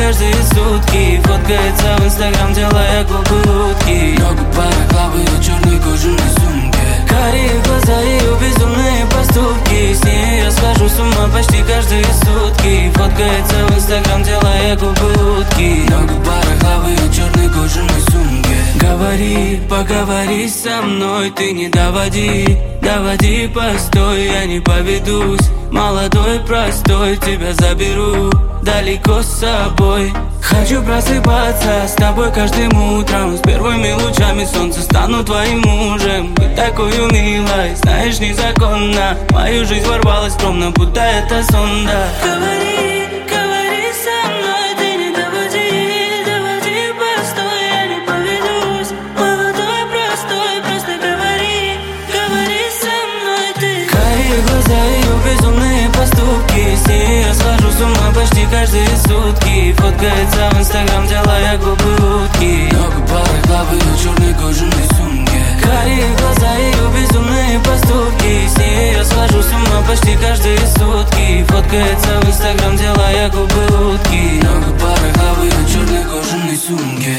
каждые сутки. Фоткается в Инстаграм, делая глупые утки. Ногу пара, клавы и черной кожаной сумке. Карие глаза, ее безумные поступки. С ней я схожу с ума почти каждые сутки. Фоткается в Инстаграм, делая глупые утки. Ногу пара, клавы и черной кожаной сумке. Говори, поговори со мной, ты не доводи, доводи, постой, я не поведусь. Молодой, простой, тебя заберу далеко с собой. Хочу просыпаться с тобой каждым утром. С первыми лучами солнца стану твоим мужем. Быть такой милой, знаешь, незаконно. В мою жизнь ворвалась скромно, будто это сон, да. Говори, говори со мной, ты не доводи, доводи, постой, я не поведусь. Молодой, простой, просто говори, говори со мной ты. Карие глаза, ее безумные поступки. С ней я схожу с ума почти каждые сутки. Фоткается в Инстаграм, делая глупые утки. Ногу пара, клавы и черной кожаной сумке. Карие глаза, ее безумные поступки. С ней я схожу с ума почти каждые сутки. Фоткается в Инстаграм, делая глупые утки. Ногу пара, клавы и черной кожаной сумке.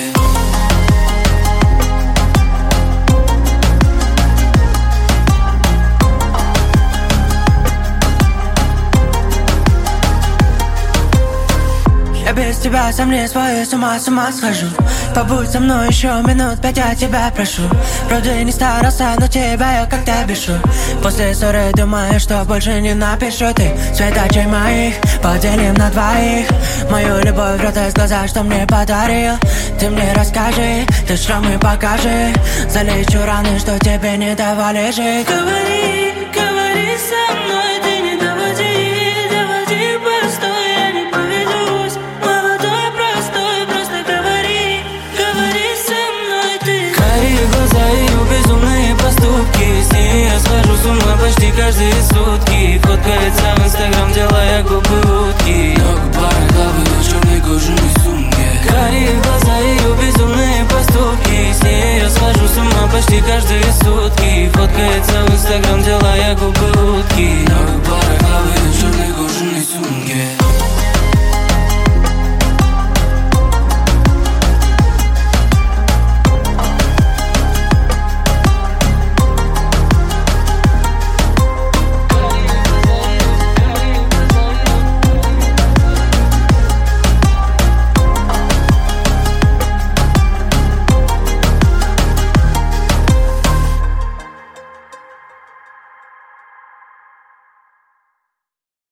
Я без тебя сам не свой, с ума схожу. Побудь со мной еще минут 5, я тебя прошу. Вроде не старался, но тебя я как-то бешу. После ссоры думаю, что больше не напишу. Ты светочей моих поделим на двоих. Мою любовь рот из глаза, что мне подарил. Ты мне расскажи, ты шрамы покажи. Залечу раны, что тебе не давали жить. Говори, говори со